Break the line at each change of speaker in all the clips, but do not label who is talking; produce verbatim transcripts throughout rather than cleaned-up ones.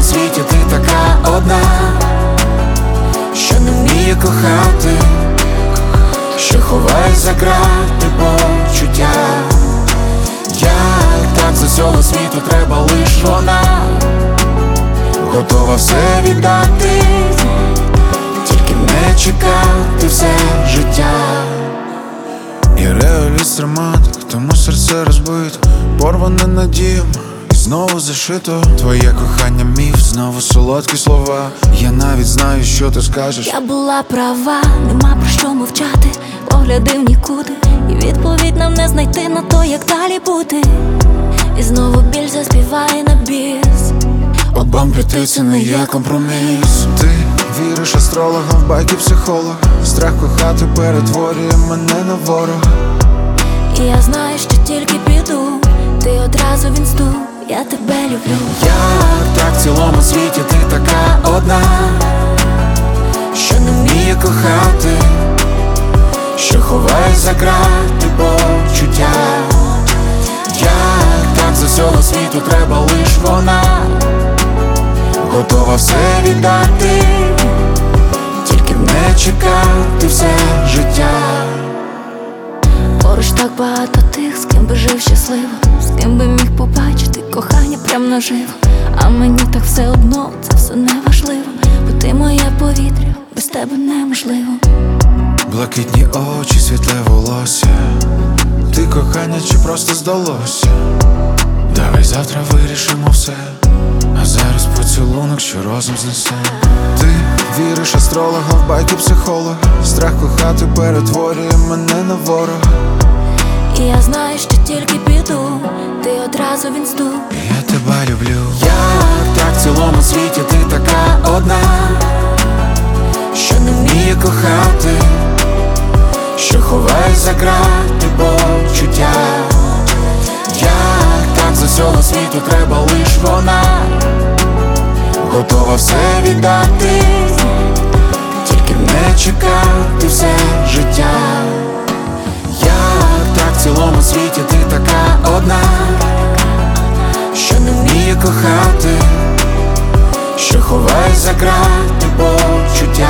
світі ти така одна, що не вміє кохати, що ховає за грати почуття. Як так з усього світу треба лиш вона, готова все віддати, тільки не чекати все життя.
Я реаліст романтик, тому серце розбито, порване надіям і знову зашито. Твоє кохання міф, знову солодкі слова. Я навіть знаю, що ти скажеш.
Я була права, нема про що мовчати, погляди в нікуди, і відповідь нам не знайти на то, як далі бути. І знову біль заспіває на біс.
Обом піти це не є компроміс.
Ти віриш астрологам, в байки психолога. Страх кохати перетворює мене на ворога.
І я знаю, що тільки піду, ти одразу в інсту, я тебе люблю.
Як так в цілому світі ти така одна, що не вміє кохати, що ховає за грати почуття. Як так з усього світу треба лиш вона, готова все віддати, тільки не чекати все життя.
Поруч так багато тих, з ким би жив щасливо, з ким би міг побачити кохання прям наживо. А мені так все одно, це все не важливо, бо ти моє повітря, без тебе неможливо.
Блакитні очі, світле волосся. Ти кохання чи просто здалося? Давай завтра вирішимо все, а зараз поцілунок, що розум знесе. Ти віриш астрологам, в байки психолога. Страх кохати перетворює мене на ворога.
І я знаю, що тільки піду, ти одразу в інсту.
Я тебе люблю.
Як так в цілому світі ти така одна, що не вміє кохати, що ховає за грати почуття. Як так з усього світу треба лиш вона, готова все віддати, тільки не чекати все життя. Як так в цілому світі ти така одна, що не вміє кохати, що ховає за грати почуття.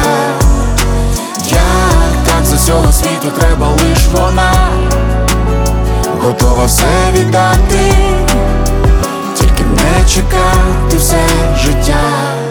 Як так з усього світу треба лиш вона, готова все віддати, тільки не чекати все життя.